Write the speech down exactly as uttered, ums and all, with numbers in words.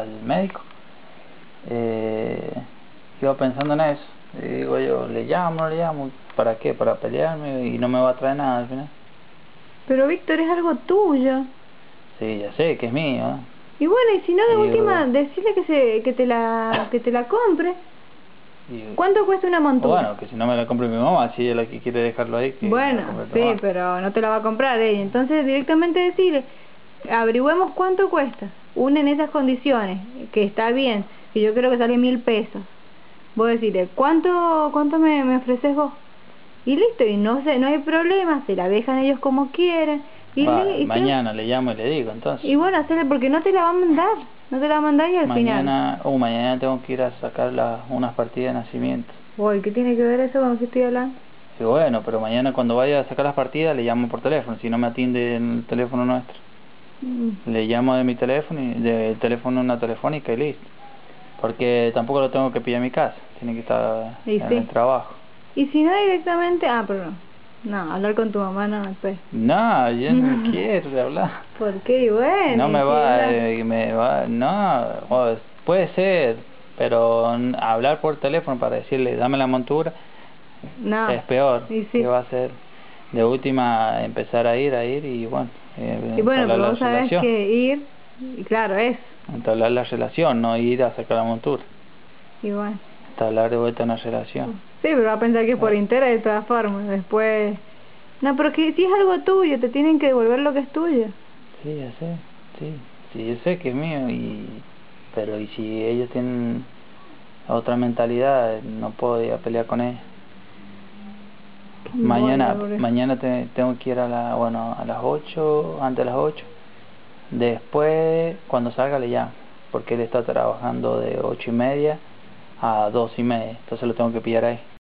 al médico, eh, iba pensando en eso. Y digo yo, le llamo, no le llamo, ¿para qué? Para pelearme y no me va a traer nada al final. Pero Víctor, es algo tuyo. Sí, ya sé que es mío, ¿eh? Y bueno, y si no, de Y, última, decirle que se que te la que te la compre. y, ¿Cuánto cuesta una o montura? bueno, que si no me la compre mi mamá, si ella es la que quiere dejarlo ahí, que me la Bueno, compre tu sí, mamá. pero no te la va a comprar ella. Entonces directamente decirle, averigüemos cuánto cuesta. Una en esas condiciones, que está bien, que yo creo que sale mil pesos. Vos decirle, ¿cuánto cuánto me, me ofreces vos? Y listo, y no sé, no hay problema, se la dejan ellos como quieren. Y, Va, li- y, creo- mañana le llamo y le digo, entonces. y bueno, hacerle, porque no te la va a mandar, no te la va a mandar y al final. Mañana, oh, mañana tengo que ir a sacar las, unas partidas de nacimiento. Uy, ¿qué tiene que ver eso con lo que estoy hablando? Y bueno, pero mañana cuando vaya a sacar las partidas le llamo por teléfono, si no me atiende el teléfono nuestro. Mm. Le llamo de mi teléfono, y del teléfono una telefónica y listo. Porque tampoco lo tengo que pillar en mi casa, tiene que estar Y en el sí. trabajo. Y si no directamente, ah, pero no, no, hablar con tu mamá no, después. No, yo no quiero hablar. ¿Por qué? Y bueno, No y me si va, hablas- eh, me va, no, o puede ser, pero n- hablar por teléfono para decirle dame la montura no, es peor. y ¿Qué sí. va a hacer? De última empezar a ir, a ir y bueno, eh, Y bueno, entablar pero la vos sabés relación, que ir, y claro, es, entablar la relación, no ir a sacar la montura, y bueno. entablar de vuelta una relación. Sí, pero va a pensar que es por Eh, interés de todas formas, después... No, pero que si es algo tuyo, te tienen que devolver lo que es tuyo. Sí, ya sé, sí, sí, yo sé que es mío y, pero y si ellos tienen otra mentalidad, no puedo ir a pelear con ellos. Qué embole, Mañana, pobre. mañana te, tengo que ir a la, bueno, a las ocho, antes de las ocho. Después, cuando salga le llamo, porque él está trabajando de ocho y media a dos y media, entonces lo tengo que pillar ahí.